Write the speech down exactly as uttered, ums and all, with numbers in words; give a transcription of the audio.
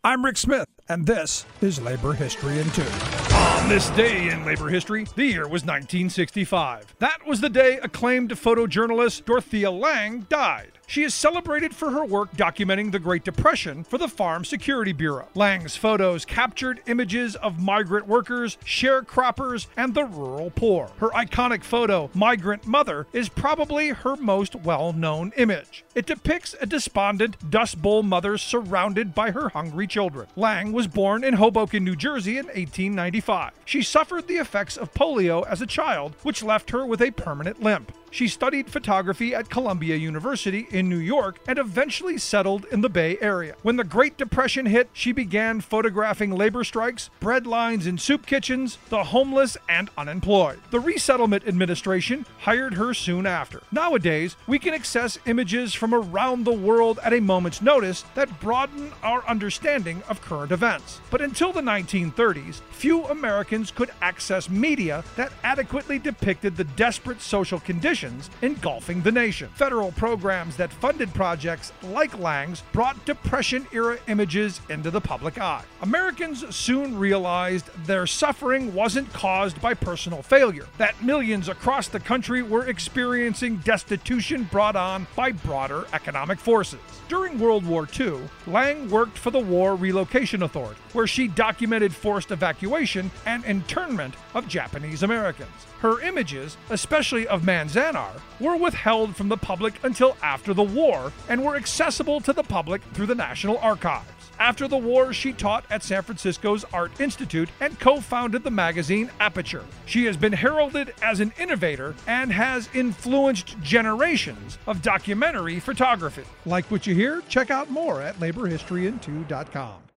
I'm Rick Smith, and this is Labor History in Two. On this day in labor history, the year was nineteen sixty-five. That was the day acclaimed photojournalist Dorothea Lange died. She is celebrated for her work documenting the Great Depression for the Farm Security Bureau. Lange's photos captured images of migrant workers, sharecroppers, and the rural poor. Her iconic photo, Migrant Mother, is probably her most well-known image. It depicts a despondent Dust Bowl mother surrounded by her hungry children. Lange was born in Hoboken, New Jersey in eighteen ninety-five. She suffered the effects of polio as a child, which left her with a permanent limp. She studied photography at Columbia University in New York and eventually settled in the Bay Area. When the Great Depression hit, she began photographing labor strikes, bread lines in soup kitchens, the homeless, and unemployed. The Resettlement Administration hired her soon after. Nowadays, we can access images from around the world at a moment's notice that broaden our understanding of current events. But until the nineteen thirties, few Americans could access media that adequately depicted the desperate social conditions engulfing the nation. Federal programs that funded projects like Lange's brought Depression-era images into the public eye. Americans soon realized their suffering wasn't caused by personal failure, that millions across the country were experiencing destitution brought on by broader economic forces. During World War Two, Lange worked for the War Relocation Authority, where she documented forced evacuation and internment of Japanese Americans. Her images, especially of Manzanar, were withheld from the public until after the war and were accessible to the public through the National Archives. After the war, she taught at San Francisco's Art Institute and co-founded the magazine Aperture. She has been heralded as an innovator and has influenced generations of documentary photography. Like what you hear? Check out more at labor history in two dot com.